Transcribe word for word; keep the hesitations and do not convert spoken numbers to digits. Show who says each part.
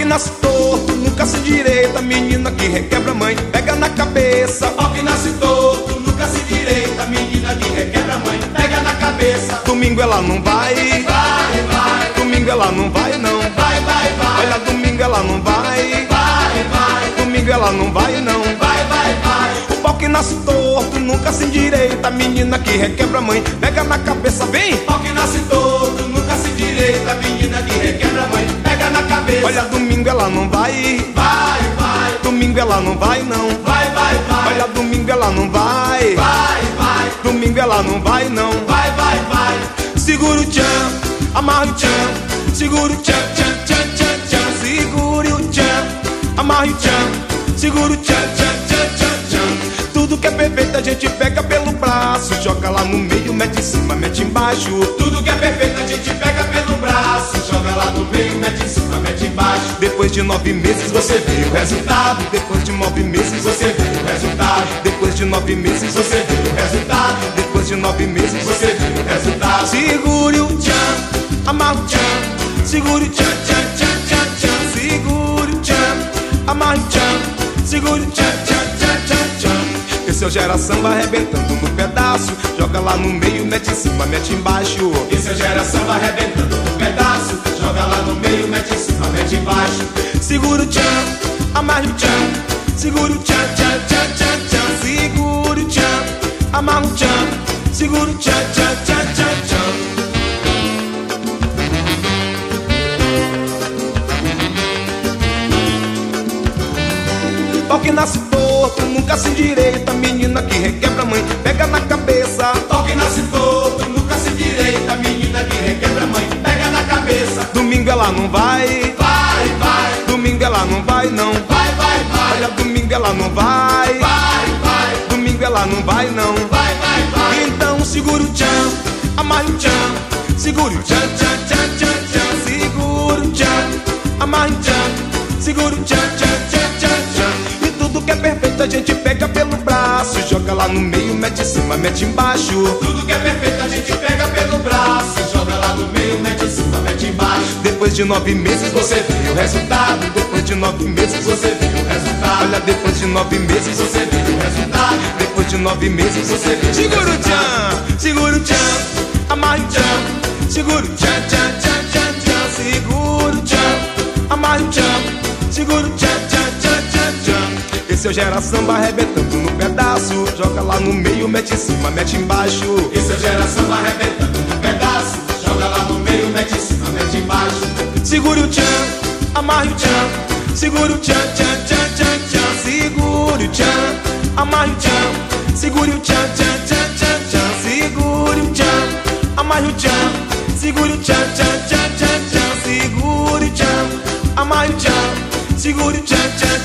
Speaker 1: nasce torto, nunca se endireita. Menina que requebra a mãe, pega na cabeça.
Speaker 2: Pau que nasce torto, nunca se endireita. Menina que requebra a mãe, pega na cabeça.
Speaker 1: Domingo ela não vai,
Speaker 2: vai, vai.
Speaker 1: Domingo ela não vai não,
Speaker 2: vai, vai, vai.
Speaker 1: Olha, domingo ela não vai,
Speaker 2: vai, vai.
Speaker 1: Domingo ela não vai não,
Speaker 2: vai, vai, vai.
Speaker 1: O pau que nasce torto, nunca se endireita. Menina que requebra a mãe, pega na cabeça, vem.
Speaker 2: Pau que nasce torto, nunca se endireita. Menina que requebra a mãe, pega na cabeça.
Speaker 1: Olha, domingo ela não vai,
Speaker 2: vai, vai.
Speaker 1: Domingo ela não vai não,
Speaker 2: vai, vai, vai.
Speaker 1: Olha, domingo ela não vai,
Speaker 2: vai, vai.
Speaker 1: Domingo ela não vai não,
Speaker 2: vai, vai, vai.
Speaker 1: Segura o tchan, amarra o tchan, segura o tchan, tchan, tchan, tchan, tchan. Segure o tchan, amarra o tchan, segura o tchan, tchan, tchan, tchan, tchan. Tudo que é perfeito a gente pega pelo braço, joga lá no meio, mete em cima, mete embaixo.
Speaker 2: Tudo que é perfeito a gente pega pelo braço, joga lá no meio, mete em cima, mete embaixo.
Speaker 1: Depois de nove meses você vê o resultado. Depois de nove meses
Speaker 2: você vê o resultado.
Speaker 1: Depois de nove meses
Speaker 2: você vê o resultado.
Speaker 1: Depois de nove meses
Speaker 2: você vê o resultado.
Speaker 1: Segure o tchan, amarra o tchan, segure o tchan, tchan, tchan, tchan, tchan. Segure o tchan, amarra o tchan, segure o tchan, tchan, tchan, tchan, tchan. Esse é o Gera Samba arrebentando no pedaço, joga lá no meio, mete em cima, mete embaixo.
Speaker 2: Esse é o Gera Samba arrebentando no pedaço, joga lá no meio, mete em cima, mete embaixo.
Speaker 1: Segura o tchan, amarra o tchan, segura o tchan, tchan, tchan, tchan, tchan. Segura o tchan, amarra o tchan, segura o tchan, tchan, tchan, tchan, tchan. Pau que nasce torto, nunca se endireita. Menina que requebra a mãe, pega na cabeça.
Speaker 2: Pau que nasce torto, nunca se endireita. Menina que requebra a mãe, pega na cabeça.
Speaker 1: Domingo ela não vai,
Speaker 2: vai, vai.
Speaker 1: Domingo ela não vai não,
Speaker 2: vai, vai, vai.
Speaker 1: Olha, domingo ela não vai,
Speaker 2: vai, vai.
Speaker 1: Domingo ela não vai não,
Speaker 2: vai, vai, vai.
Speaker 1: Então segura o tchan, amarra o tchan, segura o tchan, tchan, tchan, tchan, tchan. Segura o tchan, amarra o tchan, segura o tchan, tchan, tchan, tchan, tchan. E tudo que é perfeito a gente pega pelo braço, joga lá no meio, mete em cima, mete embaixo.
Speaker 2: Tudo que é perfeito a gente pega pelo braço, joga lá no meio, mete em cima, mete embaixo.
Speaker 1: Depois de nove meses
Speaker 2: você vê o resultado.
Speaker 1: Depois de nove meses
Speaker 2: você vê o resultado.
Speaker 1: Olha, depois de nove meses
Speaker 2: você vê o resultado.
Speaker 1: Depois de nove meses
Speaker 2: você vê o
Speaker 1: segura
Speaker 2: resultado.
Speaker 1: o tchan, segura o tchan, amarra o tchan, segura o tchan, tchan, tchan, tchan, tchan. Segura o tchan, amarra o tchan, segura o tchan, tchan, tchan, tchan, tchan. Esse é o Gera Samba arrebentando no pedaço, joga lá no meio, mete em cima, mete embaixo.
Speaker 2: Esse é o Gera Samba arrebentando no pedaço, joga lá no meio, mete em cima, mete embaixo.
Speaker 1: Segura o tchan, amarra o tchan, segura o tchan, tchan, tchan, tchan, tchan. Segura o tchan, amarra o tchan, segura o tchan, tchan, tchan, tchan, tchan. Segura o tchan, amarra o tchan, segura o tchan, tchan, tchan, tchan, tchan. Segura o tchan, amarra o tchan, segura o tchan, tchan.